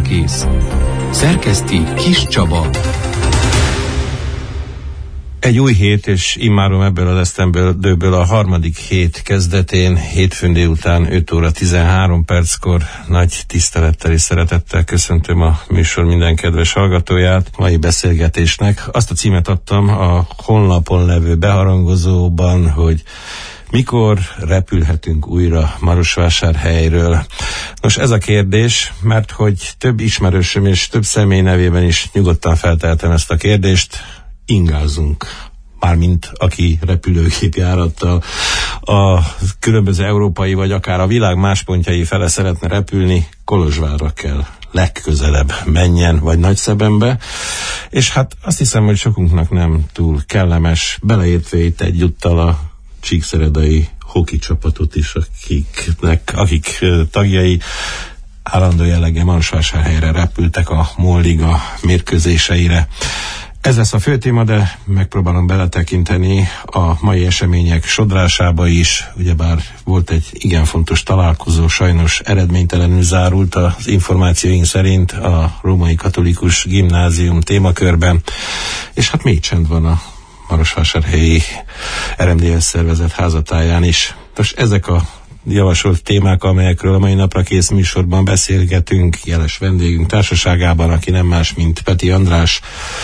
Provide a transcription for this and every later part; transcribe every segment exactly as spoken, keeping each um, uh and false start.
Naprakész. Szerkeszti Kis Csaba. Egy új hét, és immáron ebből az esztendőből a harmadik hét kezdetén, hétfőn délután öt óra tizenhárom perckor nagy tisztelettel és szeretettel köszöntöm a műsor minden kedves hallgatóját. Mai beszélgetésnek azt a címet adtam a honlapon levő beharangozóban, hogy mikor repülhetünk újra Marosvásárhelyről? Nos, ez a kérdés, mert hogy több ismerősöm és több személy nevében is nyugodtan felteltem ezt a kérdést. Ingázunk, mármint aki repülőgépjárattal a különböző európai vagy akár a világ más pontjai fele szeretne repülni, Kolozsvárra kell legközelebb menjen, vagy Nagyszebenbe, és hát azt hiszem, hogy sokunknak nem túl kellemes, beleértve itt egyúttal a csíkszeredai hoki csapatot is, akiknek, akik tagjai állandó jelleggel Marosvásárhelyre repültek a MOL Liga mérkőzéseire. Ez lesz a fő téma, de megpróbálom beletekinteni a mai események sodrásába is. Ugyebár volt egy igen fontos találkozó, sajnos eredménytelenül zárult az információink szerint a Római Katolikus Gimnázium témakörben, és hát mély csend van a marosvásárhelyi er em dé es szervezet házatáján is. Most ezek a javasolt témák, amelyekről a mai Naprakész műsorban beszélgetünk, jeles vendégünk társaságában, aki nem más, mint Peti András,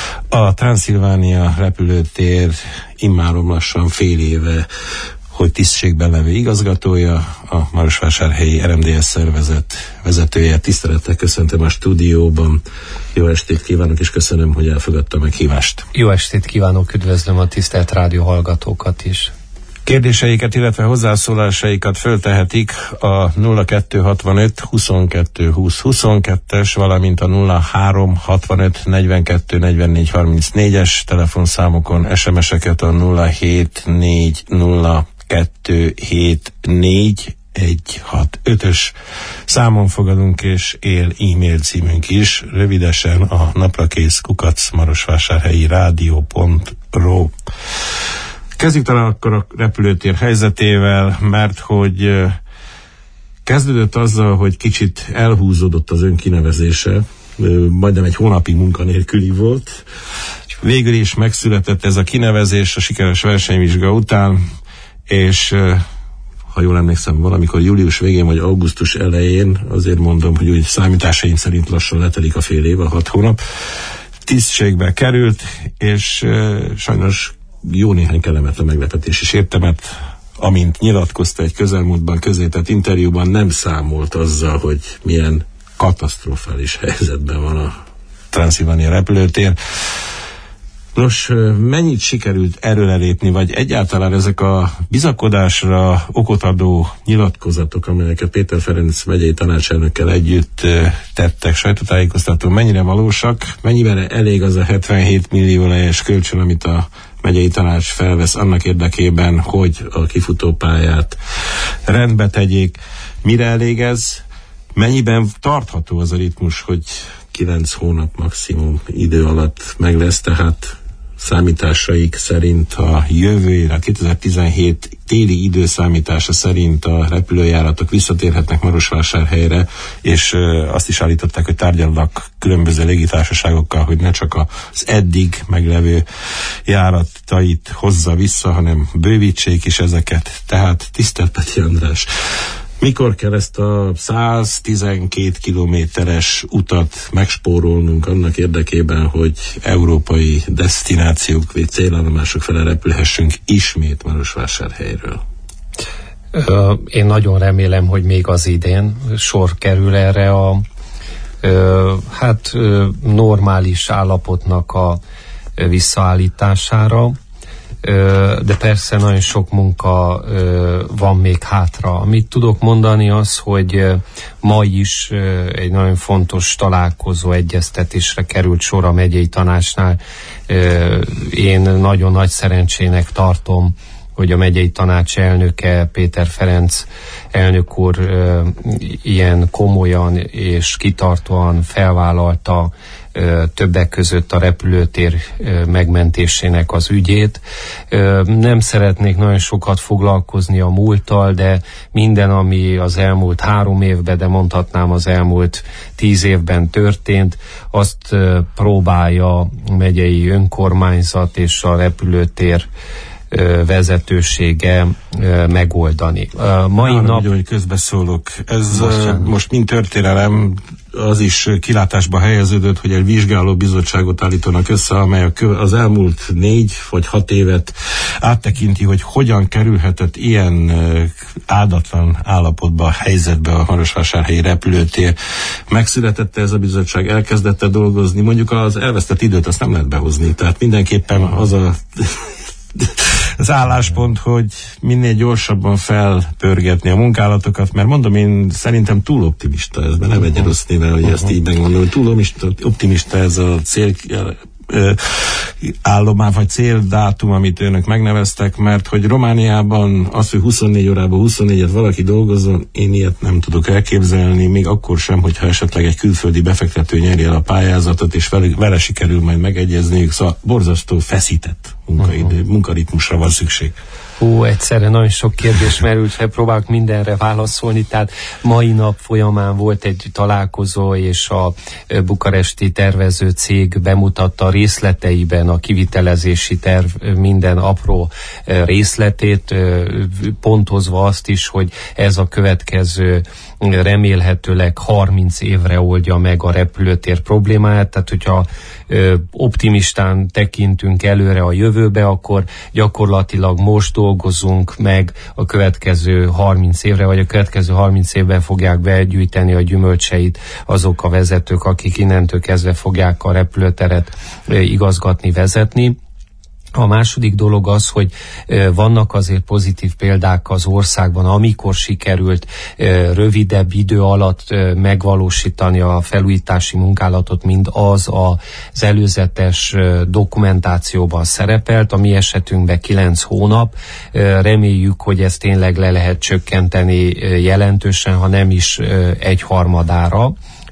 a Transzilvánia repülőtér immáron lassan fél éve, hogy tisztségben levő igazgatója, a marosvásárhelyi er em dé es szervezet vezetője. Tisztelettel köszöntöm a stúdióban. Jó estét kívánok, és köszönöm, hogy elfogadta a meghívást. Jó estét kívánok, üdvözlöm a tisztelt rádió hallgatókat is. Kérdéseiket, illetve hozzászólásaikat föltehetik a nulla kettő hatvanöt huszonkettő húsz huszonkettes, valamint a nulla három hatvanöt negyvenkettő negyvennégy harmincnégyes telefonszámokon, es em es-eket a nulla hét négy nulla kettő hét négy egy hat ötös számon fogadunk, és él e-mail címünk is, rövidesen a naprakész kukac marosvásárhelyi rádió pont ro. Kezdjük talán akkor a repülőtér helyzetével, mert hogy kezdődött azzal, hogy kicsit elhúzódott az önkinevezése, majdnem egy hónapig munkanélküli volt. Végül is megszületett ez a kinevezés a sikeres versenyvizsga után, és ha jól emlékszem, valamikor július végén vagy augusztus elején, azért mondom, hogy úgy számításaim szerint lassan letelik a fél év, a hat hónap, tisztségbe került, és sajnos jó néhány kellemetlen meglepetés is érte, mert amint nyilatkozta egy közelmúltban közétett interjúban, nem számolt azzal, hogy milyen katasztrofális helyzetben van a Transzilvánia repülőtér. Nos, mennyit sikerült erről elépni, vagy egyáltalán ezek a bizakodásra okot adó nyilatkozatok, amelyeket Péter Ferenc megyei tanácselnökkel együtt tettek sajtótájékoztatón, mennyire valósak, mennyiben elég az a hetvenhét millió lejjes kölcsön, amit a megyei tanács felvesz annak érdekében, hogy a kifutópályát rendbe tegyék. Mire elég ez? Mennyiben tartható az a ritmus, hogy kilenc hónap maximum idő alatt meg lesz, tehát számításaik szerint a jövőre, a kétezer-tizenhét téli időszámítása szerint a repülőjáratok visszatérhetnek Marosvásárhelyre, és ö, azt is állították, hogy tárgyalnak különböző légitársaságokkal, hogy ne csak az eddig meglevő járatait hozza vissza, hanem bővítsék is ezeket. Tehát tisztelt Peti András, mikor kell ezt a száztizenkét kilométeres utat megspórolnunk annak érdekében, hogy európai desztinációk vagy célállomások fele repülhessünk ismét Marosvásárhelyről? Én nagyon remélem, hogy még az idén sor kerül erre a hát normális állapotnak a visszaállítására. De persze nagyon sok munka van még hátra. Amit tudok mondani az, hogy ma is egy nagyon fontos találkozó, egyeztetésre került sor a megyei tanácsnál. Én nagyon nagy szerencsének tartom, hogy a megyei tanács elnöke, Péter Ferenc elnök úr ilyen komolyan és kitartóan felvállalta többek között a repülőtér megmentésének az ügyét. Nem szeretnék nagyon sokat foglalkozni a múlttal, de minden, ami az elmúlt három évben, de mondhatnám az elmúlt tíz évben történt, azt próbálja a megyei önkormányzat és a repülőtér vezetősége megoldani. Mai Nálam nap... Ugye, hogy közbeszólok. Ez most, most mind történelem, az is kilátásba helyeződött, hogy egy vizsgáló bizottságot állítanak össze, amely az elmúlt négy vagy hat évet áttekinti, hogy hogyan kerülhetett ilyen áldatlan állapotba, helyzetbe a marosvásárhelyi repülőtér. Megszületette ez a bizottság, elkezdette dolgozni, mondjuk az elvesztett időt azt nem lehet behozni, tehát mindenképpen az a az álláspont, hogy minél gyorsabban felpörgetni a munkálatokat, mert mondom, én szerintem túl optimista ez, mert nem egy rossz nével, hogy ezt így megmondom, hogy túl optimista ez a cél állomás, vagy céldátum, amit önök megneveztek, mert hogy Romániában az, hogy huszonnégy órában huszonnégyet valaki dolgozzon, én ilyet nem tudok elképzelni, még akkor sem, hogyha esetleg egy külföldi befektető nyeri el a pályázatot, és vele, vele sikerül majd megegyezniük, szóval borzasztó feszített munkaidő, munkaritmusra van szükség. Ó, egyszerre nagyon sok kérdés merült fel, próbálok mindenre válaszolni, tehát mai nap folyamán volt egy találkozó, és a bukaresti tervező cég bemutatta részleteiben a kivitelezési terv minden apró részletét, pontozva azt is, hogy ez a következő remélhetőleg harminc évre oldja meg a repülőtér problémáját, tehát hogyha optimistán tekintünk előre a jövőbe, akkor gyakorlatilag most dolgozunk meg a következő harminc évre, vagy a következő harminc évben fogják begyűjteni a gyümölcseit azok a vezetők, akik innentől kezdve fogják a repülőteret igazgatni, vezetni. A második dolog az, hogy vannak azért pozitív példák az országban, amikor sikerült rövidebb idő alatt megvalósítani a felújítási munkálatot, mint az az előzetes dokumentációban szerepelt. A mi esetünkben kilenc hónap. Reméljük, hogy ezt tényleg le lehet csökkenteni jelentősen, ha nem is egyharmadára.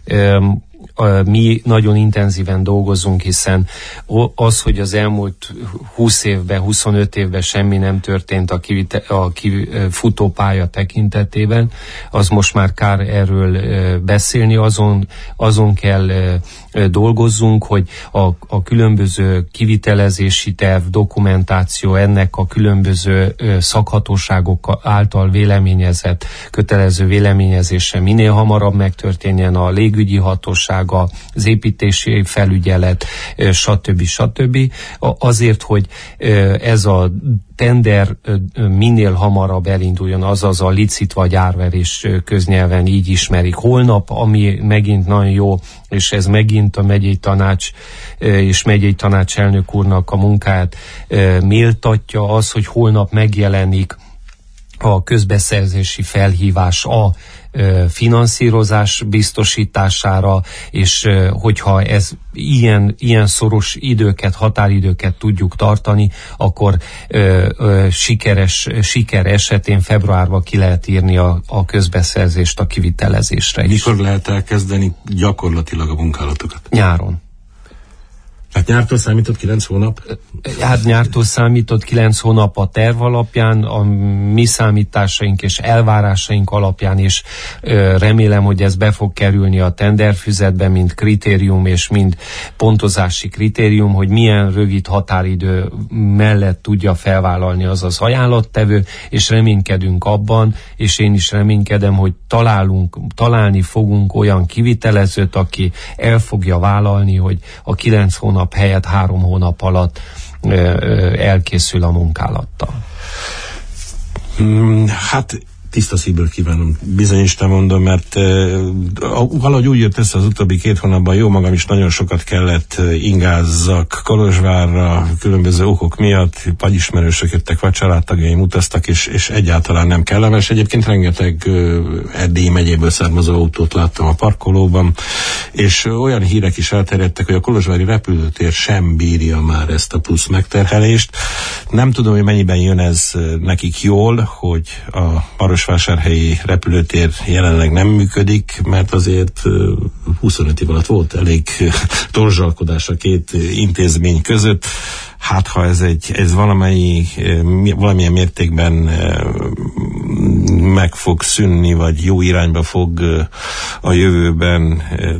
Mi nagyon intenzíven dolgozunk, hiszen az, hogy az elmúlt húsz évben, huszonöt évben semmi nem történt a, kivite, a futópálya tekintetében, az most már kár erről beszélni, azon, azon kell dolgozzunk, hogy a, a különböző kivitelezési terv, dokumentáció, ennek a különböző szakhatóságok által véleményezett, kötelező véleményezése minél hamarabb megtörténjen, a légügyi hatóság, az építési felügyelet, stb. stb. Azért, hogy ez a tender minél hamarabb elinduljon, azaz a licit vagy árverés köznyelven így ismerik. Holnap, ami megint nagyon jó, és ez megint a megyei tanács és megyei tanács elnök úrnak a munkáját méltatja, az, hogy holnap megjelenik a közbeszerzési felhívás a finanszírozás biztosítására, és hogyha ez ilyen, ilyen szoros időket, határidőket tudjuk tartani, akkor ö, ö, sikeres, siker esetén februárban ki lehet írni a, a közbeszerzést a kivitelezésre is. Mikor lehet elkezdeni gyakorlatilag a munkálatokat? Nyáron. Hát nyártól számított kilenc hónap? Hát nyártól számított kilenc hónap a terv alapján, a mi számításaink és elvárásaink alapján is ö, remélem, hogy ez be fog kerülni a tenderfüzetbe, mint kritérium és mind pontozási kritérium, hogy milyen rövid határidő mellett tudja felvállalni az az ajánlattevő, és reménykedünk abban, és én is reménykedem, hogy találunk, találni fogunk olyan kivitelezőt, aki el fogja vállalni, hogy a kilenc hónap helyett három hónap alatt ö, ö, elkészül a munkálattal. Hmm, hát tiszta szívből kívánom, bizonyisten mondom, mert valahogy úgy jött össze az utóbbi két hónapban, jó magam is nagyon sokat kellett ingázzak Kolozsvárra, különböző okok miatt, vagy ismerősök jöttek, vagy családtagjaim utaztak, és, és egyáltalán nem kellemes. Egyébként rengeteg Erdélyi megyéből származó autót láttam a parkolóban, és olyan hírek is elterjedtek, hogy a kolozsvári repülőtér sem bírja már ezt a plusz megterhelést. Nem tudom, hogy mennyiben jön ez nekik jól, hogy a marosvásárhelyi repülőtér jelenleg nem működik, mert azért huszonöt év alatt volt elég torzsalkodás a két intézmény között. Hát, ha ez egy, ez valamennyi, valamilyen mértékben meg fog szűnni, vagy jó irányba fog a jövőben,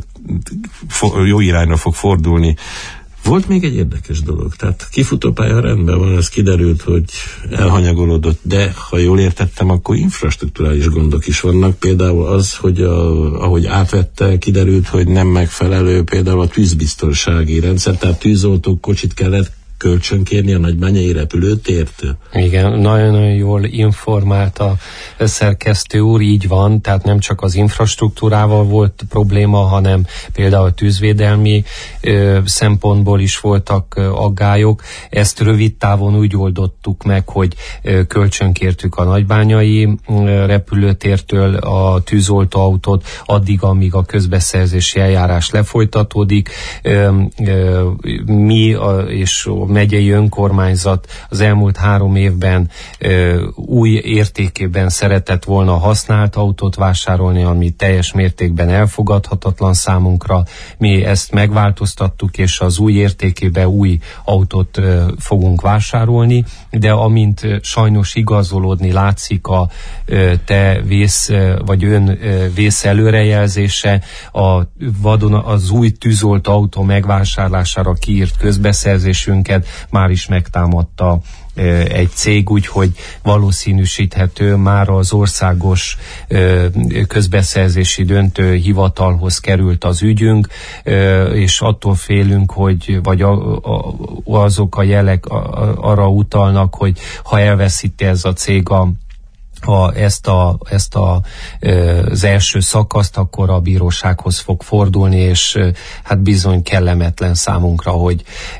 jó irányra fog fordulni. Volt még egy érdekes dolog, tehát kifutópálya rendben van, ez kiderült, hogy elhanyagolódott, de ha jól értettem, akkor infrastrukturális gondok is vannak, például az, hogy a, ahogy átvette, kiderült, hogy nem megfelelő például a tűzbiztonsági rendszer, tehát tűzoltó kocsit kellett kölcsönkérni a nagybányai repülőtértől. Igen, nagyon-nagyon jól informált a szerkesztő úr, így van, tehát nem csak az infrastruktúrával volt probléma, hanem például a tűzvédelmi ö, szempontból is voltak ö, aggályok. Ezt rövid távon úgy oldottuk meg, hogy ö, kölcsönkértük a nagybányai ö, repülőtértől a tűzoltóautót, addig, amíg a közbeszerzési eljárás lefolytatódik. Ö, ö, mi a, és a megyei önkormányzat az elmúlt három évben ö, új értékében szeretett volna használt autót vásárolni, ami teljes mértékben elfogadhatatlan számunkra. Mi ezt megváltoztattuk, és az új értékében új autót ö, fogunk vásárolni, de amint ö, sajnos igazolódni látszik a ö, te vész, ö, vagy ön ö, vész előrejelzése, a vadon az új tűzolt autó megvásárlására kiírt közbeszerzésünket már is megtámadta egy cég, úgyhogy valószínűsíthető már az országos közbeszerzési döntő hivatalhoz került az ügyünk, és attól félünk, hogy vagy a, a, azok a jelek arra utalnak, hogy ha elveszíti ez a cég a Ha ezt, a, ezt a, az első szakaszt, akkor a bírósághoz fog fordulni, és hát bizony kellemetlen számunkra, hogy,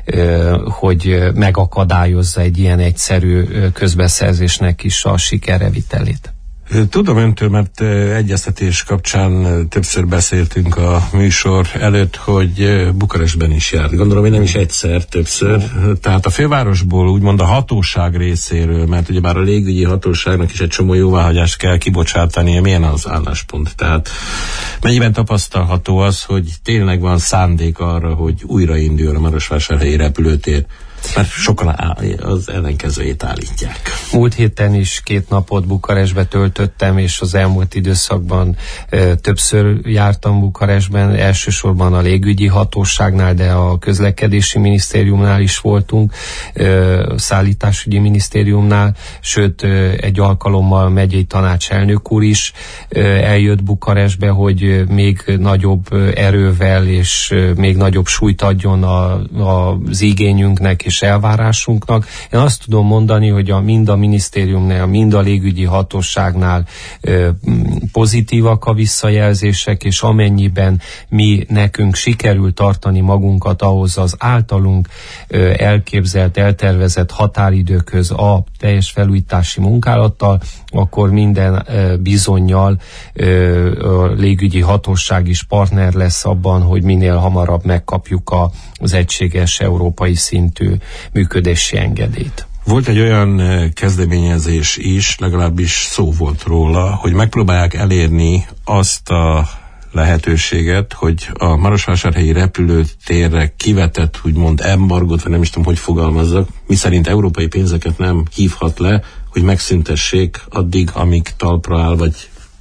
hogy megakadályozza egy ilyen egyszerű közbeszerzésnek is a sikerrevitelét. Tudom öntől, mert egyeztetés kapcsán többször beszéltünk a műsor előtt, hogy Bukarestben is járt. Gondolom, hogy nem is egyszer, többször. Tehát a fővárosból úgymond a hatóság részéről, mert ugye már a légügyi hatóságnak is egy csomó jóváhagyást kell kibocsátania, milyen az álláspont. Tehát mennyiben tapasztalható az, hogy tényleg van szándék arra, hogy újraindul a marosvásárhelyi repülőtér? Mert sokan az ellenkezőjét állítják. Múlt héten is két napot Bukarestbe töltöttem, és az elmúlt időszakban e, többször jártam Bukarestben, elsősorban a légügyi hatóságnál, de a közlekedési minisztériumnál is voltunk, e, szállításügyi minisztériumnál, sőt e, egy alkalommal a megyei tanácselnök úr is e, eljött Bukarestbe, hogy még nagyobb erővel és e, még nagyobb súlyt adjon a, a, az igényünknek és elvárásunknak. Én azt tudom mondani, hogy a, mind a minisztériumnál, mind a légügyi hatóságnál ö, pozitívak a visszajelzések, és amennyiben mi nekünk sikerül tartani magunkat ahhoz az általunk ö, elképzelt, eltervezett határidőköz a teljes felújítási munkálattal, akkor minden ö, bizonnyal ö, a légügyi hatóság is partner lesz abban, hogy minél hamarabb megkapjuk a, az egységes európai szintű működési engedélyt. Volt egy olyan kezdeményezés is, legalábbis szó volt róla, hogy megpróbálják elérni azt a lehetőséget, hogy a marosvásárhelyi repülőtérre kivetett, úgymond embargót, vagy nem is tudom, hogy fogalmazzak, miszerint európai pénzeket nem hívhat le, hogy megszüntessék addig, amíg talpra áll, vagy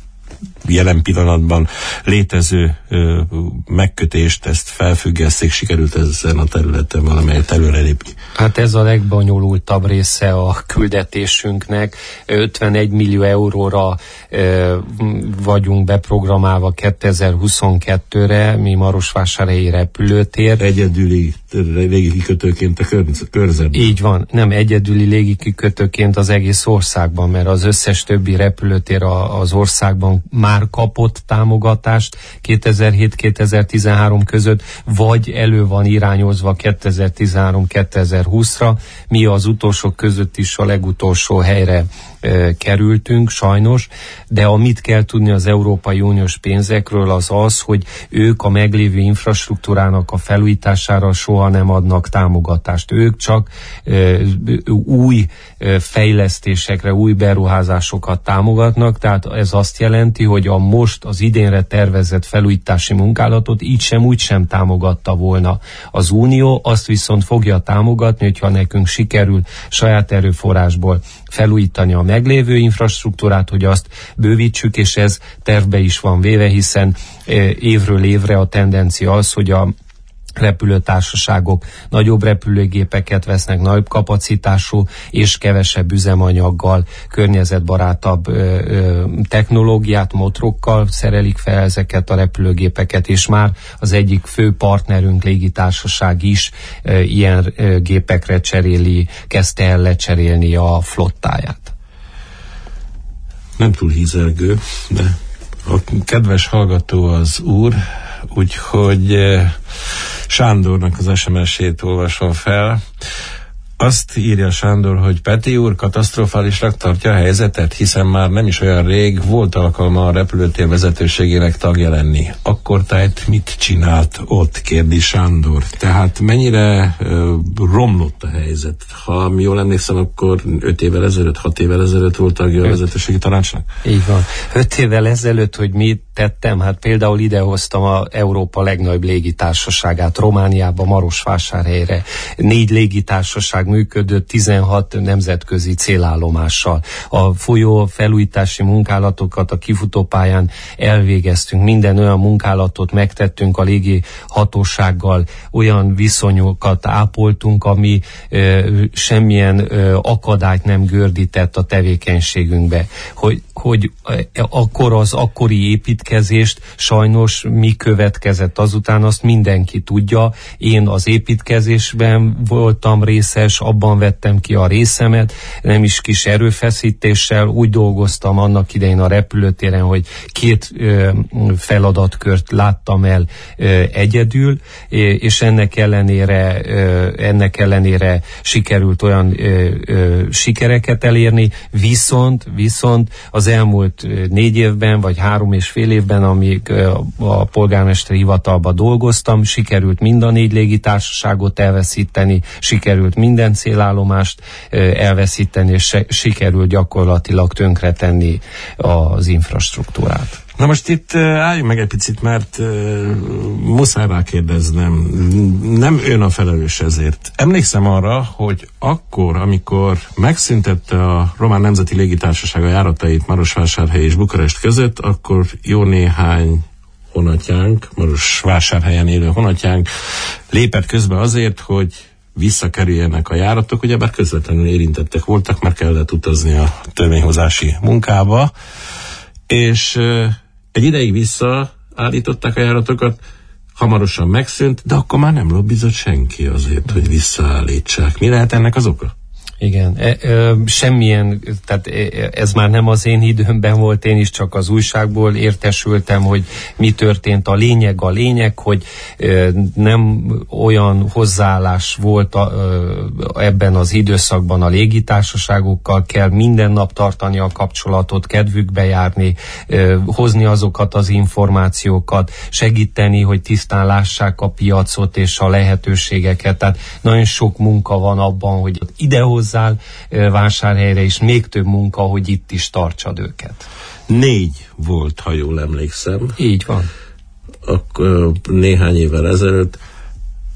jelen pillanatban létező ö, megkötést, ezt felfüggeszték, sikerült ezen a területen valamelyet előrelépni? Hát ez a legbonyolultabb része a küldetésünknek. ötvenegy millió euróra ö, vagyunk beprogramálva kétezer-huszonkettőre, mi Marosvásárhelyi repülőtér. Egyedüli légikikötőként a körzetben. Így van, nem egyedüli légikikötőként az egész országban, mert az összes többi repülőtér a, az országban már kapott támogatást kétezer-hét kétezer-tizenhárom között, vagy elő van irányozva kétezer-tizenhárom kétezer-húszra. Mi az utolsók között is a legutolsó helyre e, kerültünk, sajnos, de amit kell tudni az Európai Uniós pénzekről az az, hogy ők a meglévő infrastruktúrának a felújítására soha nem adnak támogatást. Ők csak e, új e, fejlesztésekre, új beruházásokat támogatnak, tehát ez azt jelenti, hogy a most az idénre tervezett felújítási munkálatot így sem úgy sem támogatta volna az Unió, azt viszont fogja támogatni, hogyha nekünk sikerül saját erőforrásból felújítani a meglévő infrastruktúrát, hogy azt bővítsük, és ez tervbe is van véve, hiszen évről évre a tendencia az, hogy a repülőtársaságok nagyobb repülőgépeket vesznek, nagyobb kapacitású és kevesebb üzemanyaggal, környezetbarátabb ö, ö, technológiát, motorokkal szerelik fel ezeket a repülőgépeket, és már az egyik fő partnerünk, légitársaság is ö, ilyen ö, gépekre cseréli, kezdte el lecserélni a flottáját. Nem túl hízelgő, de a kedves hallgató az úr, úgyhogy Sándornak az es em es-ét olvasom fel. Azt írja Sándor, hogy Peti úr katasztrofálisnak tartja a helyzetet, hiszen már nem is olyan rég volt alkalma a repülőtér vezetőségének tagja lenni. Akkor tájt mit csinált ott, kérdi Sándor. Tehát mennyire ö, romlott a helyzet? Ha jól emlékszem, akkor öt évvel ezelőtt, hat évvel ezelőtt volt tagja a vezetőségi tanácsnak? Így van. Öt évvel ezelőtt, hogy mit tettem? Hát például idehoztam a Európa legnagyobb légitársaságát Romániába, Marosvásárhelyre. Négy légitársaság működött tizenhat nemzetközi célállomással. A folyó felújítási munkálatokat a kifutópályán elvégeztünk. Minden olyan munkálatot megtettünk a légi hatósággal, olyan viszonyokat ápoltunk, ami ö, semmilyen ö, akadályt nem gördített a tevékenységünkbe. Hogy, hogy akkor az akkori építkezést sajnos mi következett azután, azt mindenki tudja. Én az építkezésben voltam részes, abban vettem ki a részemet, nem is kis erőfeszítéssel, úgy dolgoztam annak idején a repülőtéren, hogy két ö, feladatkört láttam el ö, egyedül, és ennek ellenére, ö, ennek ellenére sikerült olyan ö, ö, sikereket elérni, viszont, viszont az elmúlt négy évben, vagy három és fél évben, amíg ö, a polgármesteri hivatalban dolgoztam, sikerült mind a négy légitársaságot elveszíteni, sikerült minden célállomást elveszíteni, és sikerül gyakorlatilag tönkretenni az infrastruktúrát. Na most itt uh, álljunk meg egy picit, mert uh, muszáj rákérdeznem, nem ön a felelős ezért. Emlékszem arra, hogy akkor, amikor megszüntette a Román Nemzeti Légitársaság a járatait Marosvásárhely és Bukarest között, akkor jó néhány honatjánk, Marosvásárhelyen élő honatjánk lépett közbe azért, hogy visszakerüljenek a járatok, ugyebár közvetlenül érintettek voltak, mert kellett utazni a törvényhozási munkába, és uh, egy ideig visszaállították a járatokat, hamarosan megszűnt, de akkor már nem lobbizott senki azért, hogy visszaállítsák. Mi lehet ennek az oka? Igen, e, e, semmilyen, tehát ez már nem az én időmben volt, én is csak az újságból értesültem, hogy mi történt. A lényeg a lényeg, hogy e, nem olyan hozzáállás volt a, e, ebben az időszakban a légitársaságokkal, kell minden nap tartani a kapcsolatot, kedvükbe járni, e, hozni azokat az információkat, segíteni, hogy tisztán lássák a piacot és a lehetőségeket. Tehát nagyon sok munka van abban, hogy idehoz Vásárhelyre, és még több munka, hogy itt is tartsad őket. Négy volt, ha jól emlékszem. Így van. Akkor néhány évvel ezelőtt.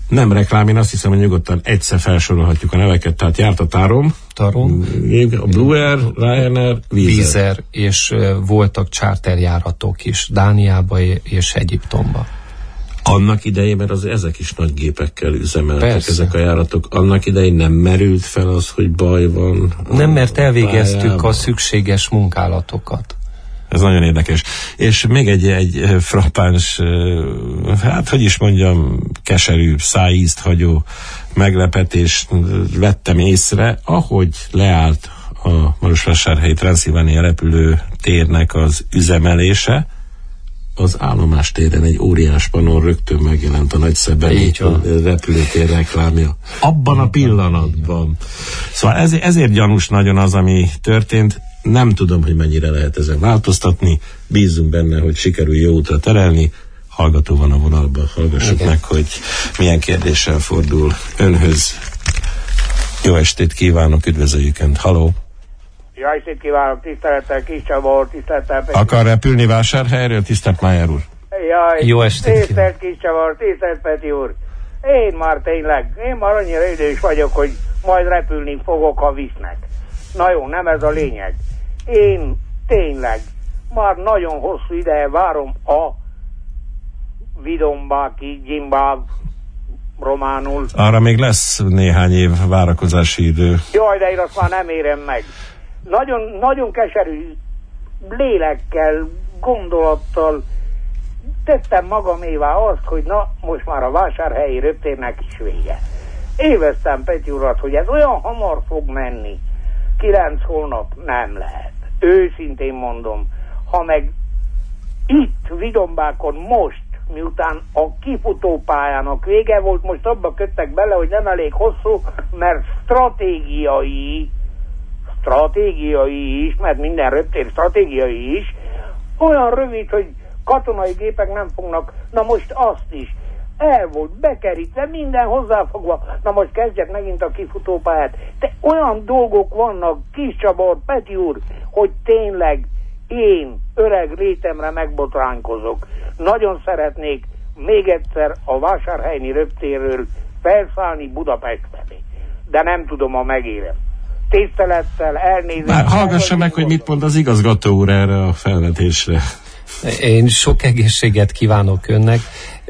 Nem reklám, én azt hiszem, hogy nyugodtan egyszer felsorolhatjuk a neveket, tehát járt a Tarom, Tarom, a Blue Air, Ryanair, Wizz Wizz Air, és uh, voltak charterjáratok is Dániába és Egyiptomba. Annak idején, mert az, ezek is nagy gépekkel üzemeltek, Persze. ezek a járatok. Annak idején nem merült fel az, hogy baj van. Nem, mert elvégeztük pályában. a szükséges munkálatokat. Ez nagyon érdekes. És még egy, egy frappáns, hát hogy is mondjam, keserű, szájízt hagyó meglepetést vettem észre, ahogy leállt a Marosvásárhelyi Transzilvánia repülőtérnek az üzemelése, az állomástéren egy óriás panon rögtön megjelent a nagyszebeni repülőtér reklámja. Abban a pillanatban. Szóval ez, ezért gyanús nagyon az, ami történt. Nem tudom, hogy mennyire lehet ezen változtatni. Bízunk benne, hogy sikerül jó útra terelni. Hallgató van a vonalban. Hallgassuk Igen. meg, hogy milyen kérdéssel fordul önhöz. Jó estét kívánok, üdvözöljük Önt. Halló! Jó estét kívánok, tisztelettel Kis Csaba úr, tisztelettel Peti. Akar repülni Vásárhelyről, tisztelt Májer úr? Jaj, Jó estét tisztelt Kis Csaba úr, tisztelt Peti úr. Én már tényleg, én már annyira idős vagyok, hogy majd repülni fogok, ha visznek. Na jó, nem ez a lényeg. Én tényleg már nagyon hosszú ideje várom a Vidombáki, Gyimbáv, románul. Arra még lesz néhány év várakozási idő. Jaj, de én azt már nem érem meg. Nagyon, nagyon keserű lélekkel, gondolattal tettem magamévá azt, hogy na, most már a vásárhelyi röptérnek is vége. Éveztem Peti urat, hogy ez olyan hamar fog menni. Kilenc hónap nem lehet. Őszintén mondom, ha meg itt Vidombákon most, miután a kifutópályának vége volt, most abba köttek bele, hogy nem elég hosszú, mert stratégiai stratégiai is, mert minden röptér stratégiai is, olyan rövid, hogy katonai gépek nem fognak, na most azt is, el volt bekerítve, minden hozzáfogva, na most kezdjek megint a kifutópályát. De olyan dolgok vannak, Kis Csaba, Peti úr, hogy tényleg én öreg létemre megbotránkozok. Nagyon szeretnék még egyszer a vásárhelyi röptérről felszállni Budapest felé. De nem tudom, ha megérem. Tisztelettel, elnézést. Hallgassa meg, hogy mit mond az igazgató úr erre a felvetésre. Én sok egészséget kívánok önnek,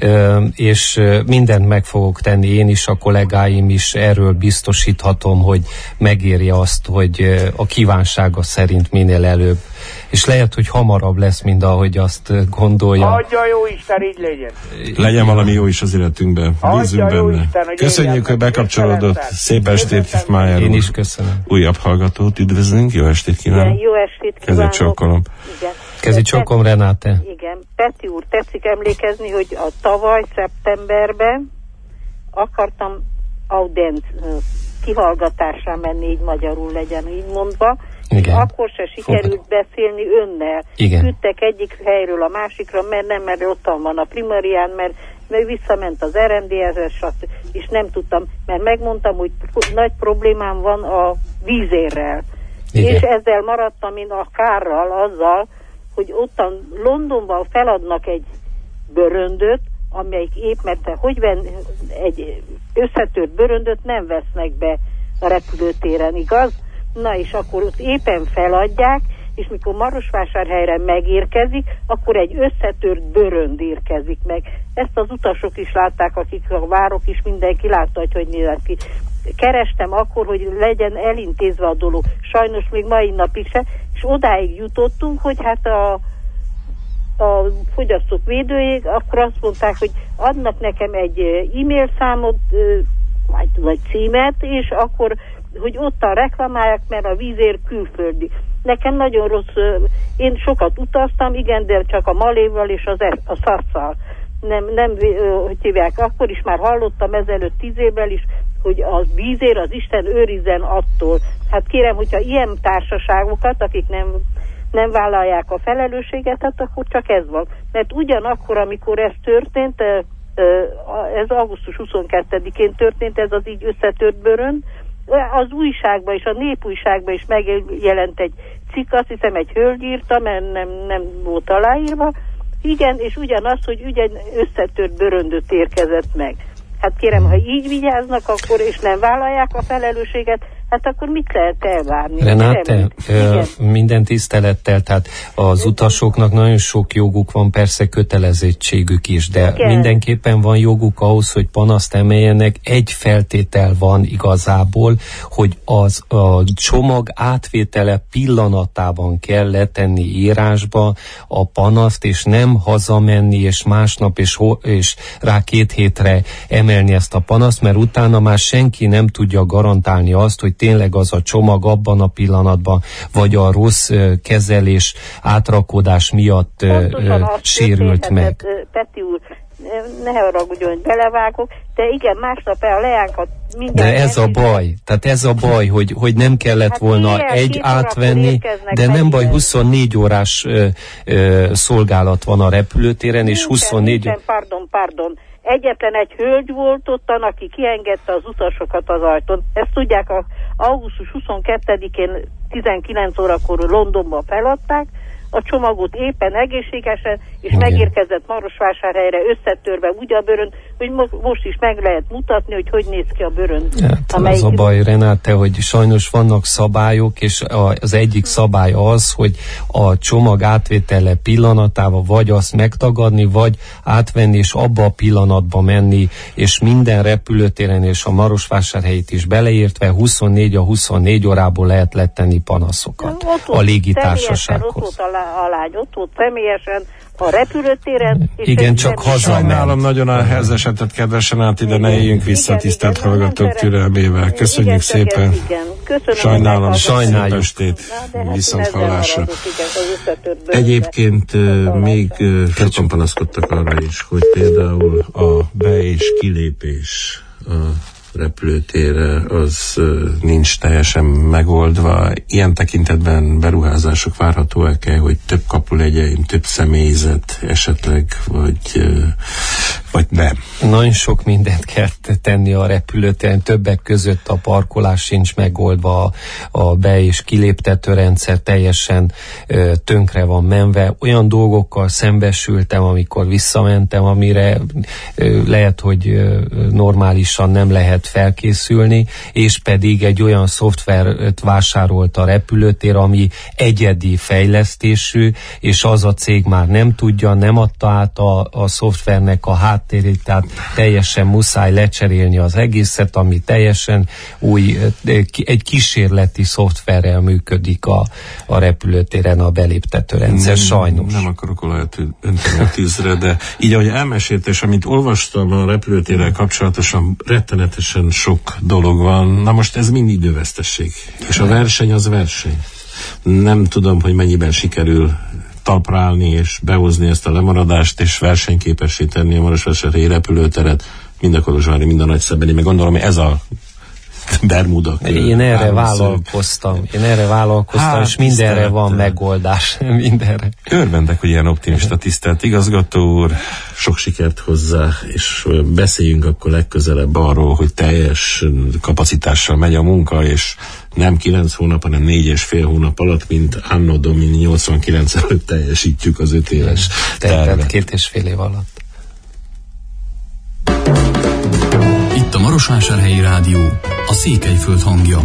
és mindent meg fogok tenni, én is, a kollégáim is, erről biztosíthatom, hogy megéri azt, hogy a kívánsága szerint minél előbb. És lehet, hogy hamarabb lesz, mint ahogy azt gondolja. Adja jó Isten, így legyen. Legyen valami jó is az életünkben. Bízunk benne. Isten, hogy Köszönjük, hogy bekapcsolódott. Szép estét, Májer úr. Én is köszönöm. Újabb hallgatót üdvözlünk. Jó estét kívánok. Igen, jó estét kívánok. Kezet csókolom. Igen. Kezi csókom, Renáte. Igen. Peti úr, tetszik emlékezni, hogy a tavaly szeptemberben akartam audient kihallgatásra menni, így magyarul legyen így mondva. Igen. Akkor se sikerült Fog. beszélni önnel. Igen. Küldtek egyik helyről a másikra, mert nem, mert ottan van a primarián, mert, mert visszament az er en dé-hez, és nem tudtam, mert megmondtam, hogy nagy problémám van a vízérrel. Igen. És ezzel maradtam én a kárral, azzal, hogy ottan Londonban feladnak egy bőröndöt, amelyik épp, mert hogy ven, egy összetört bőröndöt nem vesznek be a repülőtéren, igaz? Na és akkor ott éppen feladják, és mikor Marosvásárhelyre megérkezik, akkor egy összetört bőrönd érkezik meg. Ezt az utasok is látták, akik a várok is, mindenki látta, hogy hogy nézett ki. Kerestem akkor, hogy legyen elintézve a dolog. Sajnos még mai napig se, és odáig jutottunk, hogy hát a, a fogyasztók védőjék akkor azt mondták, hogy adnak nekem egy e-mail számot, vagy, vagy címet, és akkor hogy ottan reklamálják, mert a vízér külföldi. Nekem nagyon rossz, én sokat utaztam, igen, de csak a Maléval és az, a szasszal. Nem, nem, hogy hívják, akkor is már hallottam ezelőtt tíz évvel is, hogy a vízér az Isten őrizzen attól. Hát kérem, hogyha ilyen társaságokat, akik nem, nem vállalják a felelősséget, hát akkor csak ez van. Mert ugyanakkor, amikor ez történt, ez augusztus huszonkettedikén történt, ez az így összetört bőrönd, az újságban és a Népújságban is megjelent egy cikk, azt hiszem egy hölgy írta, mert nem, nem volt aláírva. Igen, és ugyanaz, hogy ugyan összetört bőröndöt érkezett meg. Hát kérem, ha így vigyáznak, akkor és nem vállalják a felelősséget, hát akkor mit lehet elvárni? Renáte, minden tisztelettel, tehát az utasoknak nagyon sok joguk van, persze kötelezettségük is, de igen, mindenképpen van joguk ahhoz, hogy panaszt emeljenek. Egy feltétel van igazából, hogy az a csomag átvétele pillanatában kell letenni írásba a panaszt, és nem hazamenni, és másnap, és, ho- és rá két hétre emelni ezt a panaszt, mert utána már senki nem tudja garantálni azt, hogy tényleg az a csomag abban a pillanatban, vagy a rossz uh, kezelés, átrakodás miatt uh, sérült meg. Peti úr, ne haragudjon, hogy belevágok, de igen, másnap el leánkat minden... De ez a baj, tehát ez a baj, hogy, hogy nem kellett hát volna ilyen, egy átvenni, de nem baj, huszonnégy órás ö, ö, szolgálat van a repülőtéren, és nincsen, huszonnégy... Nincsen, pardon, pardon. Egyetlen egy hölgy volt ottan, aki kiengedte az utasokat az ajtón. Ezt tudják, a augusztus huszonkettedikén tizenkilenc órakor Londonban feladták, a csomagot éppen egészségesen, és igen, megérkezett Marosvásárhelyre összetörve úgy a bőrön, hogy mo- most is meg lehet mutatni, hogy hogy néz ki a bőrön. Hát az a baj, Renáte, hogy sajnos vannak szabályok, és a, az egyik szabály az, hogy a csomag átvétele pillanatában vagy azt megtagadni, vagy átvenni, és abba a pillanatba menni, és minden repülőtéren, és a Marosvásárhelyét is beleértve huszonnégy a huszonnégy órából lehet letenni panaszokat a légitársasághoz. A lány ott volt személyesen a repülőtéren. És igen, csak sajnálom nagyon a ez esetet, kedvesen át ide ne éljünk vissza, igen, tisztelt igen, hallgatók türelmével. Köszönjük igen, szépen. Igen. Köszönöm, sajnálom, sajnáljuk estét, hát viszont hallásra. Egyébként uh, még uh, sokan panaszkodtak arra is, hogy például a be- és kilépés a repülőtérre az uh, nincs teljesen megoldva. Ilyen tekintetben beruházások várhatóak-e, hogy több kapulegyeim, több személyzet esetleg, vagy, uh, vagy nem? Nagyon sok mindent kell tenni a repülőtéren, többek között a parkolás sincs megoldva, a be- és kiléptető rendszer teljesen uh, tönkre van menve. Olyan dolgokkal szembesültem, amikor visszamentem, amire uh, lehet, hogy uh, normálisan nem lehet felkészülni, és pedig egy olyan szoftvert vásárolt a repülőtér, ami egyedi fejlesztésű, és az a cég már nem tudja, nem adta át a, a szoftvernek a háttérét, tehát teljesen muszáj lecserélni az egészet, ami teljesen új, egy kísérleti szoftverrel működik a, a repülőtéren a beléptető rendszer, nem, sajnos. Nem akarok olajat önteni a tűzre, de így, ahogy elmesélt, és amit olvastam a repülőtérrel kapcsolatosan, rettenetesen sok dolog van. Na most ez mind idővesztesség. És a verseny az verseny. Nem tudom, hogy mennyiben sikerül talpra állni és behozni ezt a lemaradást, és versenyképessé tenni a Marosvásárhelyi repülőteret, mind a Kolozsvári, mind a Nagyszebeni. Meg gondolom, hogy ez a Bermuda. Én erre vállalkoztam. Én erre vállalkoztam, hát, és mindenre van megoldás. Mindenre. Örvendek, hogy ilyen optimista, tisztelt igazgató úr. Sok sikert hozzá, és beszéljünk akkor legközelebb arról, hogy teljes kapacitással megy a munka, és nem kilenc hónap, hanem négy és fél hónap alatt, mint Anno Domini nyolcvankilenc előtt teljesítjük az öt éves tervet. Két és fél év alatt. Itt a Marosvásárhelyi Rádió, a Székelyföld hangja.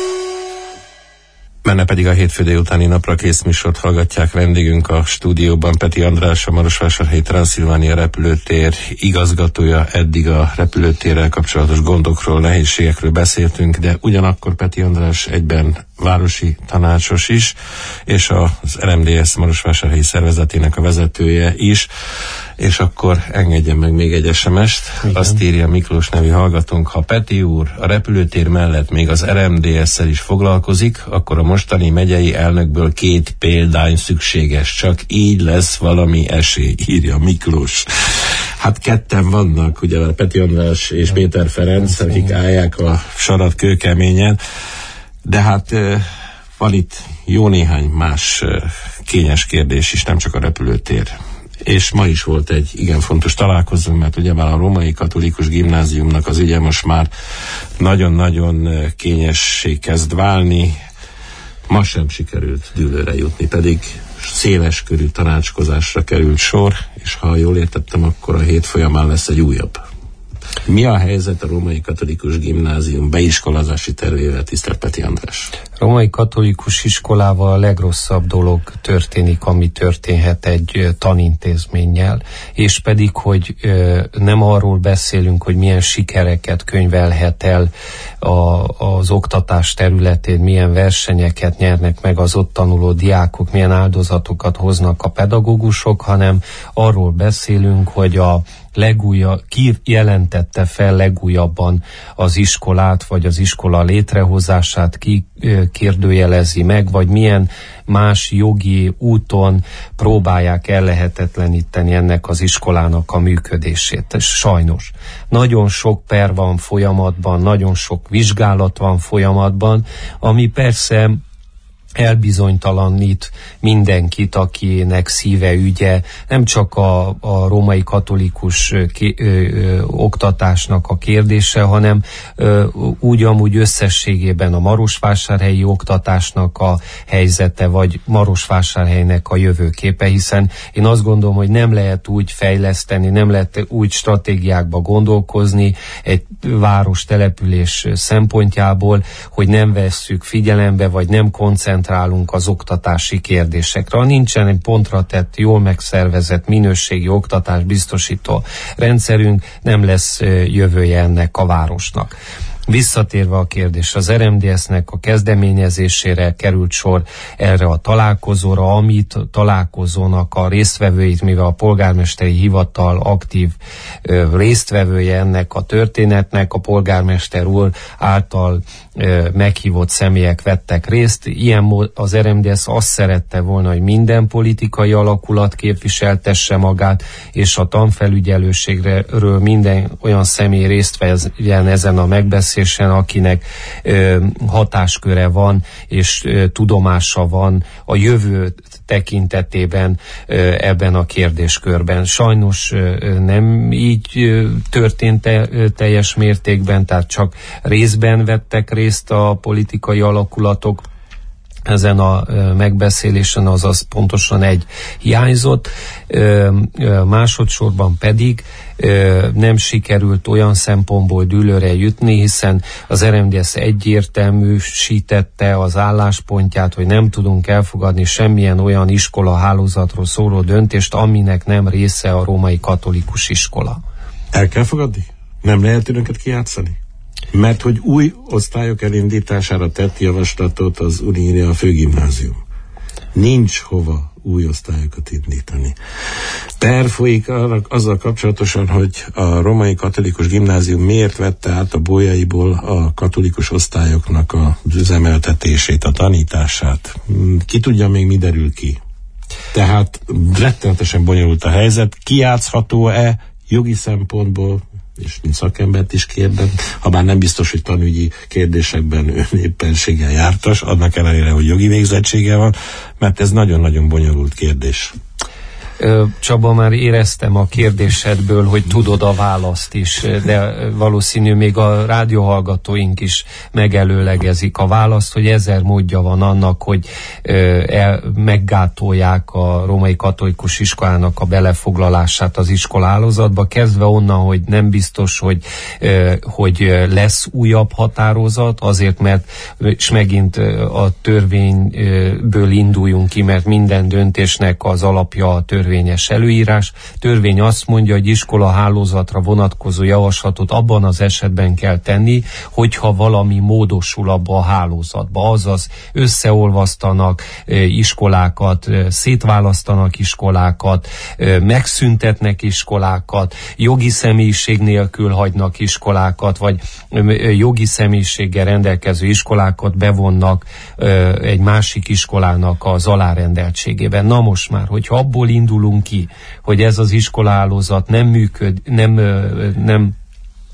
Menne pedig a hétfő délutáni napra kész műsort hallgatják. Vendégünk a stúdióban Peti András, a Marosvásárhelyi Transzilvánia repülőtér igazgatója. Eddig a repülőtérrel kapcsolatos gondokról, nehézségekről beszéltünk, de ugyanakkor Peti András egyben városi tanácsos is, és az er em dé es Marosvásárhelyi szervezetének a vezetője is. És akkor engedjen meg még egy es em est. Igen. Azt írja Miklós nevű hallgatónk: ha Peti úr a repülőtér mellett még az er em dé es-szel is foglalkozik, akkor a mostani megyei elnökből két példány szükséges. Csak így lesz valami esély, írja Miklós. Hát ketten vannak, ugye Peti András és Péter Ferenc, akik állják a sarat kőkeményen, de hát van itt jó néhány más kényes kérdés is, nem csak a repülőtér. És ma is volt egy igen fontos találkozónk, mert ugyebár a Római Katolikus Gimnáziumnak az ügye most már nagyon-nagyon kényessé kezd válni. Ma sem sikerült dűlőre jutni, pedig széles körű tanácskozásra került sor, és ha jól értettem, akkor a hét folyamán lesz egy újabb Mi a helyzet a Római Katolikus Gimnázium beiskolázási tervével, tisztelt Peti András? Római Katolikus Iskolával a legrosszabb dolog történik, ami történhet egy tanintézménnyel, és pedig, hogy nem arról beszélünk, hogy milyen sikereket könyvelhet el a, az oktatás területén, milyen versenyeket nyernek meg az ott tanuló diákok, milyen áldozatokat hoznak a pedagógusok, hanem arról beszélünk, hogy a legújabb, ki jelentette fel legújabban az iskolát, vagy az iskola létrehozását, ki kérdőjelezi meg, vagy milyen más jogi úton próbálják ellehetetleníteni ennek az iskolának a működését. Sajnos. Nagyon sok per van folyamatban, nagyon sok vizsgálat van folyamatban, ami persze elbizonytalanít mindenkit, akinek szíve ügye, nem csak a, a római katolikus ké, ö, ö, oktatásnak a kérdése, hanem ö, úgy amúgy összességében a marosvásárhelyi oktatásnak a helyzete, vagy Marosvásárhelynek a jövőképe, hiszen én azt gondolom, hogy nem lehet úgy fejleszteni, nem lehet úgy stratégiákba gondolkozni egy város település szempontjából, hogy nem vesszük figyelembe, vagy nem koncentrálunk az oktatási kérdésekre. Ha nincsen egy pontra tett, jól megszervezett minőségi oktatás biztosító rendszerünk, nem lesz jövője ennek a városnak. Visszatérve a kérdés, az er em dé es-nek a kezdeményezésére került sor erre a találkozóra, amit találkozónak a résztvevőit, mivel a polgármesteri hivatal aktív ö, résztvevője ennek a történetnek, a polgármester úr által ö, meghívott személyek vettek részt. Ilyen mód az er em dé es azt szerette volna, hogy minden politikai alakulat képviseltesse magát, és a tanfelügyelőségről minden olyan személy részt vegyen ezen a megbeszélésen, akinek ö, hatásköre van, és ö, tudomása van a jövő tekintetében ö, ebben a kérdéskörben. Sajnos ö, nem így ö, történt te, ö, teljes mértékben, tehát csak részben vettek részt a politikai alakulatok ezen a megbeszélésen, azaz pontosan egy hiányzott, másodszorban pedig nem sikerült olyan szempontból dűlőre jutni, hiszen az er em dé es egyértelműsítette az álláspontját, hogy nem tudunk elfogadni semmilyen olyan iskola hálózatról szóló döntést, aminek nem része a római katolikus iskola. El kell fogadni? Nem lehet önöket kijátszani? Mert hogy új osztályok elindítására tett javaslatot az Uníria főgimnázium. Nincs hova új osztályokat indítani. Per folyik arra, azzal kapcsolatosan, hogy a Római Katolikus Gimnázium miért vette át a Bolyaiból a katolikus osztályoknak az üzemeltetését, a tanítását. Ki tudja még, mi derül ki. Tehát rettenetesen bonyolult a helyzet. Kijátszható-e jogi szempontból, és mint szakembert is kérdem, ha bár nem biztos, hogy tanügyi kérdésekben ön éppenséggel jártas, annak ellenére, hogy jogi végzettsége van, mert ez nagyon-nagyon bonyolult kérdés. Csaba, már éreztem a kérdésedből, hogy tudod a választ is, de valószínű még a rádióhallgatóink is megelőlegezik a választ, hogy ezer módja van annak, hogy el, meggátolják a római katolikus iskolának a belefoglalását az iskolálózatba, kezdve onnan, hogy nem biztos, hogy, hogy lesz újabb határozat, azért, mert és megint a törvényből induljunk ki, mert minden döntésnek az alapja a törvény. Törvényes előírás. Törvény azt mondja, hogy iskola hálózatra vonatkozó javaslatot abban az esetben kell tenni, hogyha valami módosul abba a hálózatba. Azaz összeolvasztanak iskolákat, szétválasztanak iskolákat, megszüntetnek iskolákat, jogi személyiség nélkül hagynak iskolákat, vagy jogi személyiséggel rendelkező iskolákat bevonnak egy másik iskolának az alárendeltségében. Na most már, hogyha abból indul ki, hogy ez az iskolahálózat nem működ, nem, nem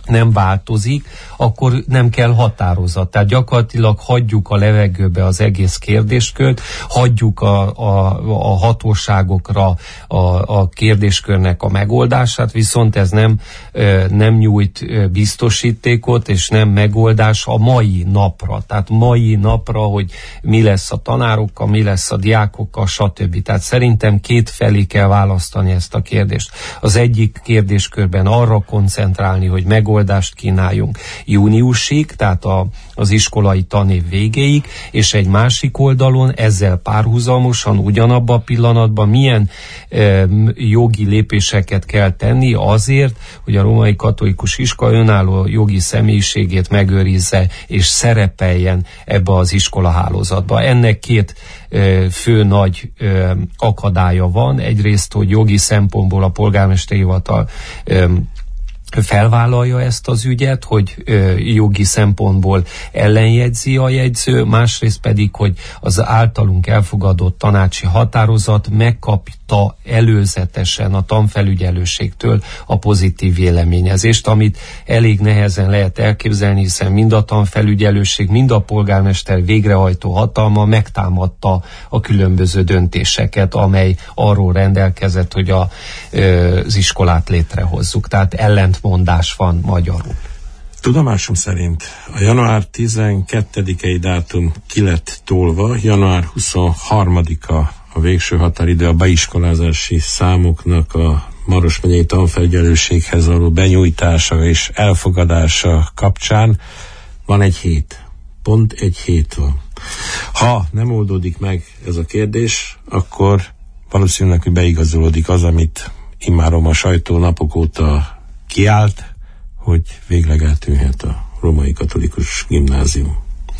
nem változik, akkor nem kell határozat. Tehát gyakorlatilag hagyjuk a levegőbe az egész kérdéskört, hagyjuk a, a, a hatóságokra a, a kérdéskörnek a megoldását, viszont ez nem, nem nyújt biztosítékot, és nem megoldás a mai napra. Tehát mai napra, hogy mi lesz a tanárokkal, mi lesz a diákokkal, stb. Tehát szerintem két felé kell választani ezt a kérdést. Az egyik kérdéskörben arra koncentrálni, hogy megoldás megoldást kínáljunk júniusig, tehát a, az iskolai tanév végéig, és egy másik oldalon ezzel párhuzamosan ugyanabban a pillanatban milyen e, jogi lépéseket kell tenni azért, hogy a Római Katolikus Iskola önálló jogi személyiségét megőrizze és szerepeljen ebbe az iskolahálózatba. Ennek két e, fő nagy e, akadálya van. Egyrészt, hogy jogi szempontból a polgármesteri hivatal e, felvállalja ezt az ügyet, hogy ö, jogi szempontból ellenjegyzi a jegyző, másrészt pedig, hogy az általunk elfogadott tanácsi határozat megkapta előzetesen a tanfelügyelőségtől a pozitív véleményezést, amit elég nehezen lehet elképzelni, hiszen mind a tanfelügyelőség, mind a polgármester végrehajtó hatalma megtámadta a különböző döntéseket, amely arról rendelkezett, hogy a, ö, az iskolát létrehozzuk. Tehát ellent mondás van magyarul. Tudomásom szerint a január tizenkettedikei dátum ki lett tolva, január huszonharmadika a végső határidő a beiskolázási számoknak a Maros megyei tanfelügyelőséghez való benyújtása és elfogadása kapcsán. Van egy hét. Pont egy hét van. Ha nem oldódik meg ez a kérdés, akkor valószínűleg, hogy beigazolódik az, amit immáron a sajtó napok óta kiállt, hogy végleg eltűnhet a Római Katolikus Gimnázium.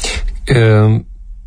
Ö,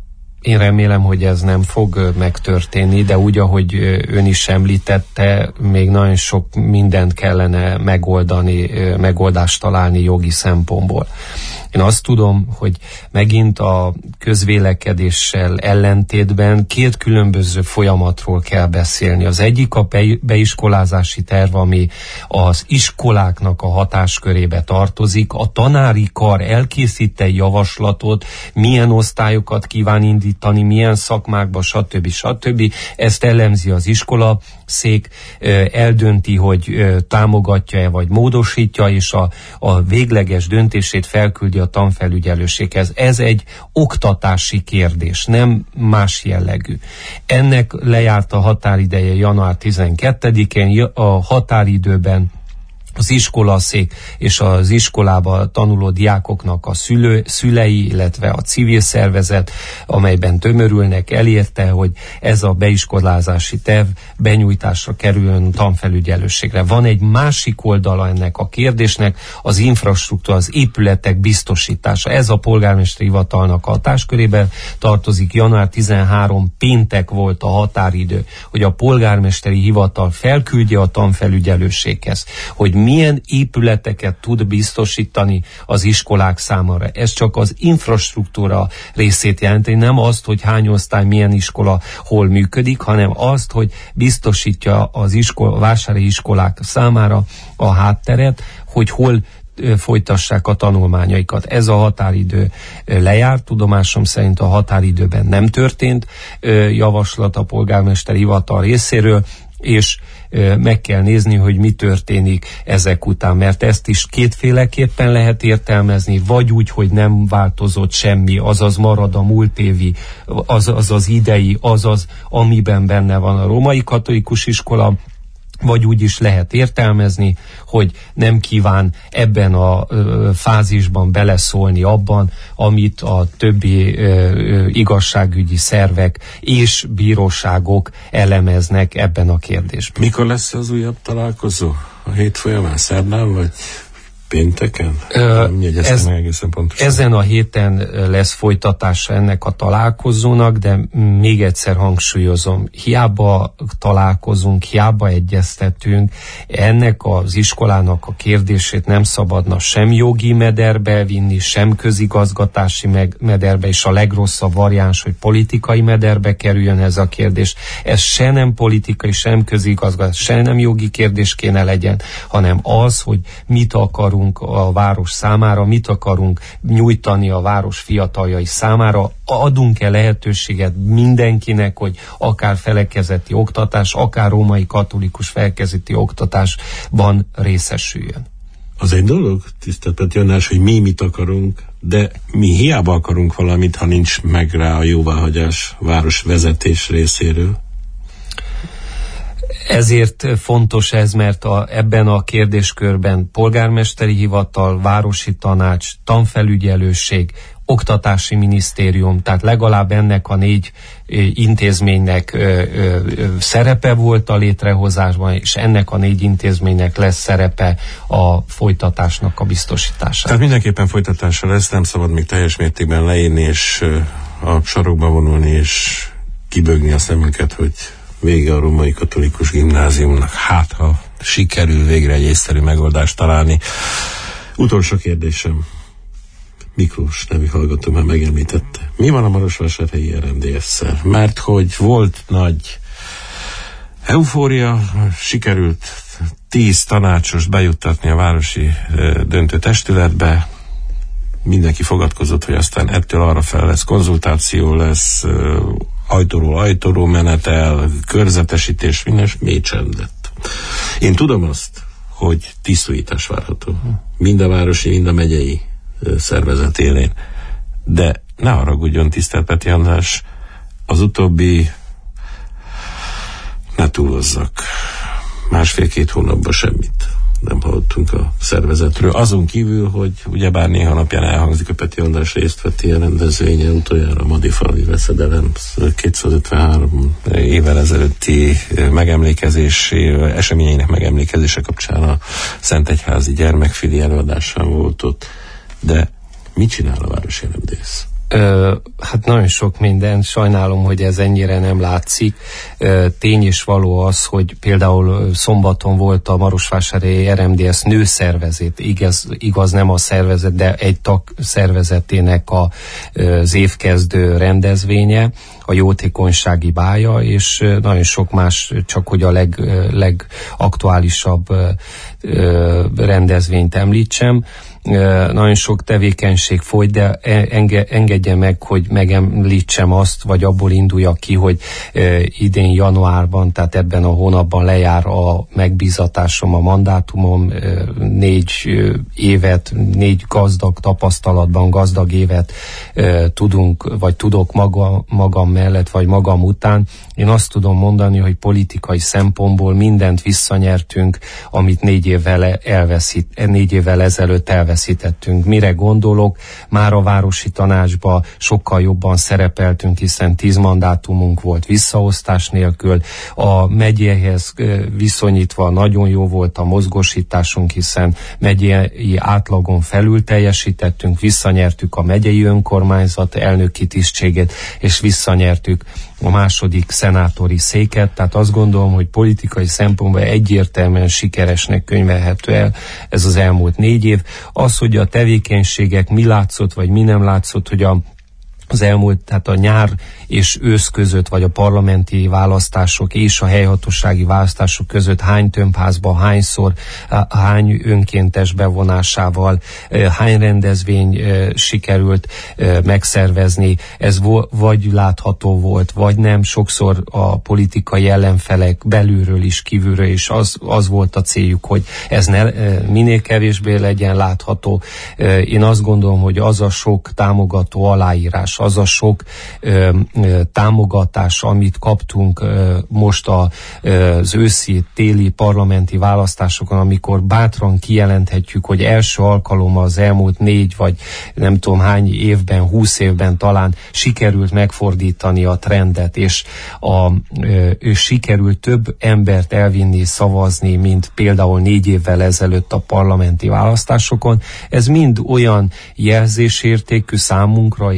én remélem, hogy ez nem fog megtörténni, de úgy, ahogy ön is említette, még nagyon sok mindent kellene megoldani, megoldást találni jogi szempontból. Én azt tudom, hogy megint a közvélekedéssel ellentétben két különböző folyamatról kell beszélni. Az egyik a beiskolázási terv, ami az iskoláknak a hatáskörébe tartozik. A tanári kar elkészít egy javaslatot, milyen osztályokat kíván indítani, milyen szakmákba, stb. stb. Ezt elemzi az iskola szék, eldönti, hogy támogatja-e vagy módosítja, és a, a végleges döntését felküldi a tanfelügyelőséghez. Ez egy oktatási kérdés, nem más jellegű. Ennek lejárt a határideje január tizenkettedikén, a határidőben az iskolaszék és az iskolában tanuló diákoknak a szülő, szülei, illetve a civil szervezet, amelyben tömörülnek, elérte, hogy ez a beiskolázási terv benyújtásra kerüljön tanfelügyelőségre. Van egy másik oldala ennek a kérdésnek, az infrastruktúra, az épületek biztosítása. Ez a polgármesteri hivatalnak a hatáskörében tartozik. január tizenharmadika péntek volt a határidő, hogy a polgármesteri hivatal felküldje a tanfelügyelőséghez, hogy milyen épületeket tud biztosítani az iskolák számára. Ez csak az infrastruktúra részét jelenti, nem azt, hogy hány osztály, milyen iskola hol működik, hanem azt, hogy biztosítja az iskola, vásári iskolák számára a hátteret, hogy hol folytassák a tanulmányaikat. Ez a határidő lejárt, tudomásom szerint a határidőben nem történt javaslat a polgármesteri hivatal részéről, és meg kell nézni, hogy mi történik ezek után, mert ezt is kétféleképpen lehet értelmezni, vagy úgy, hogy nem változott semmi, azaz marad a múlt évi, azaz az idei, azaz amiben benne van a Római Katolikus Iskola, vagy úgy is lehet értelmezni, hogy nem kíván ebben a ö, fázisban beleszólni abban, amit a többi ö, ö, igazságügyi szervek és bíróságok elemeznek ebben a kérdésben. Mikor lesz az újabb találkozó? A hét folyamán, szerdán vagy pénteken? Ö, ez, egészen pontosan. Ezen a héten lesz folytatása ennek a találkozónak, de még egyszer hangsúlyozom, hiába találkozunk, hiába egyeztetünk, ennek az iskolának a kérdését nem szabadna sem jogi mederbe vinni, sem közigazgatási mederbe, és a legrosszabb variáns, hogy politikai mederbe kerüljön ez a kérdés. Ez se nem politikai, sem közigazgatás, se nem jogi kérdés kéne legyen, hanem az, hogy mit akarunk akarunk a város számára, mit akarunk nyújtani a város fiataljai számára, adunk-e lehetőséget mindenkinek, hogy akár felekezeti oktatás, akár római katolikus felekezeti oktatásban részesüljön. Az egy dolog, tisztelt Peti András, hogy mi mit akarunk, de mi hiába akarunk valamit, ha nincs meg rá a jóváhagyás város vezetés részéről. Ezért fontos ez, mert a, ebben a kérdéskörben polgármesteri hivatal, városi tanács, tanfelügyelőség, oktatási minisztérium, tehát legalább ennek a négy ö, intézménynek ö, ö, ö, szerepe volt a létrehozásban, és ennek a négy intézménynek lesz szerepe a folytatásnak a biztosításában. Tehát mindenképpen folytatása lesz, nem szabad még teljes mértékben leírni, és ö, a sarokba vonulni, és kibögni a szemünket, hogy vége a római katolikus gimnáziumnak. Hát, ha sikerül végre egy észszerű megoldást találni. Utolsó kérdésem. Miklós nevű hallgató már megemlítette. Mi van a marosvásárhelyi er em dé es-szel? Mert hogy volt nagy eufória, sikerült tíz tanácsos bejuttatni a városi döntő testületbe, mindenki fogadkozott, hogy aztán ettől arra fel lesz konzultáció, lesz ajtóról ajtóról menetel, körzetesítés, minden, mély csend lett. Én tudom azt, hogy tisztújítás várható. Mind a városi, mind a megyei szervezet élén. De ne haragudjon, tisztelt Peti András, az utóbbi, ne túlozzak, másfél-két hónapban semmit nem hallottunk a szervezetről. Azon kívül, hogy ugyebár néha napján elhangzik, a Peti András részt vett ilyen rendezvényen, utoljára a Madifalvi veszedelem kétszázötvenhárom évvel ezelőtti megemlékezési, eseményeinek megemlékezése kapcsán a Szentegyházi gyermekfili előadásán volt ott. De mit csinál a városi er em dé es? Ö, hát nagyon sok minden, sajnálom, hogy ez ennyire nem látszik. Ö, tény és való az, hogy például szombaton volt a marosvásárhelyi er em dé es nőszervezet, igaz, igaz nem a szervezet, de egy tag szervezetének a, az évkezdő rendezvénye, a jótékonysági bálya, és nagyon sok más, csak hogy a leg, legaktuálisabb rendezvényt említsem. Nagyon sok tevékenység folyt, de enge, engedje meg, hogy megemlítsem azt, vagy abból induljak ki, hogy idén januárban, tehát ebben a hónapban lejár a megbízatásom, a mandátumom, négy évet, négy gazdag tapasztalatban, gazdag évet tudunk, vagy tudok maga, magam mellett, vagy magam után. Én azt tudom mondani, hogy politikai szempontból mindent visszanyertünk, amit négy évvel, elveszít, négy évvel ezelőtt elveszítettünk. Mire gondolok? Már a városi tanácsba sokkal jobban szerepeltünk, hiszen tíz mandátumunk volt visszaosztás nélkül. A megyéhez viszonyítva nagyon jó volt a mozgósításunk, hiszen megyei átlagon felül teljesítettünk, visszanyertük a megyei önkormányzat elnöki tisztségét, és visszanyertük a második szenátori széket, tehát azt gondolom, hogy politikai szempontból egyértelműen sikeresnek könyvelhető el ez az elmúlt négy év. Az, hogy a tevékenységek mi látszott, vagy mi nem látszott, hogy a az elmúlt, tehát a nyár és ősz között, vagy a parlamenti választások és a helyhatósági választások között hány tömbházban, hányszor, hány önkéntes bevonásával, hány rendezvény sikerült megszervezni, ez vagy látható volt, vagy nem. Sokszor a politikai ellenfelek belülről is, kívülről is az, az volt a céljuk, hogy ez ne, minél kevésbé legyen látható. Én azt gondolom, hogy az a sok támogató aláírás, az a sok ö, ö, támogatás, amit kaptunk ö, most a, ö, az őszi, téli parlamenti választásokon, amikor bátran kijelenthetjük, hogy első alkalommal az elmúlt négy vagy nem tudom hány évben, húsz évben talán sikerült megfordítani a trendet, és a, ö, ö, sikerült több embert elvinni szavazni, mint például négy évvel ezelőtt a parlamenti választásokon. Ez mind olyan jelzésértékű számunkra és számomra,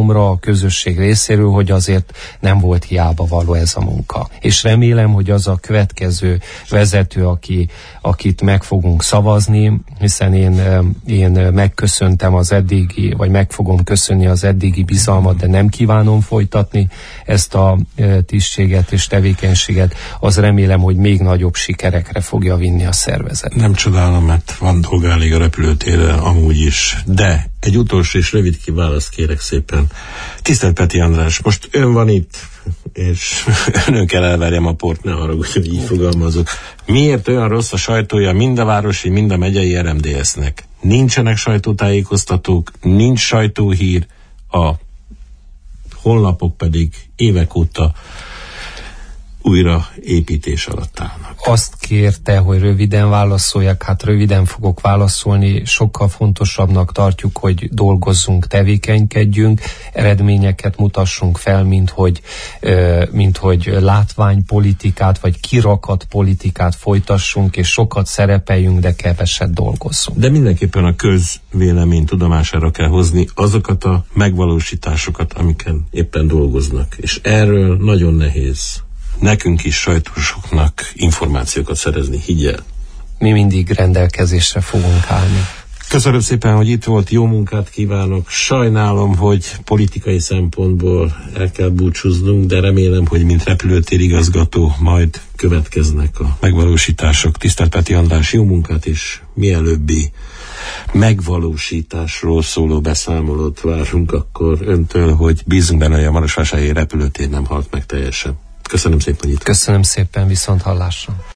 számomra a közösség részéről, hogy azért nem volt hiába való ez a munka. És remélem, hogy az a következő vezető, aki, akit meg fogunk szavazni, hiszen én, én megköszöntem az eddigi, vagy meg fogom köszönni az eddigi bizalmat, de nem kívánom folytatni ezt a tisztséget és tevékenységet, az remélem, hogy még nagyobb sikerekre fogja vinni a szervezet. Nem csodálom, mert van dolga elég a repülőtérre amúgy is. De egy utolsó és rövid választ kérek szépen. Tisztelt Peti András, most ön van itt, és önön kell elverjem a port, ne haragudj, hogy így fogalmazok. Miért olyan rossz a sajtója mind a városi, mind a megyei er em dé es-nek? Nincsenek sajtótájékoztatók, nincs sajtóhír, a honlapok pedig évek óta újra építés alatt állnak. Azt kérte, hogy röviden válaszoljak, hát röviden fogok válaszolni. Sokkal fontosabbnak tartjuk, hogy dolgozzunk, tevékenykedjünk, eredményeket mutassunk fel, mint hogy, mint hogy látványpolitikát, vagy kirakat politikát folytassunk, és sokat szerepeljünk, de keveset dolgozzunk. De mindenképpen a közvélemény tudomására kell hozni azokat a megvalósításokat, amiken éppen dolgoznak. És erről nagyon nehéz nekünk is, sajtósoknak információkat szerezni, higgyel. Mi mindig rendelkezésre fogunk állni. Köszönöm szépen, hogy itt volt, jó munkát kívánok. Sajnálom, hogy politikai szempontból el kell búcsúznunk, de remélem, hogy mint repülőtérigazgató majd következnek a megvalósítások. Tisztelt Peti András, jó munkát és mielőbbi megvalósításról szóló beszámolót várunk akkor öntől, hogy bízunk benne, hogy a marosvásárhelyi repülőtér nem halt meg teljesen. Köszönöm szépen, hogy itt. Köszönöm szépen, viszont hallásra.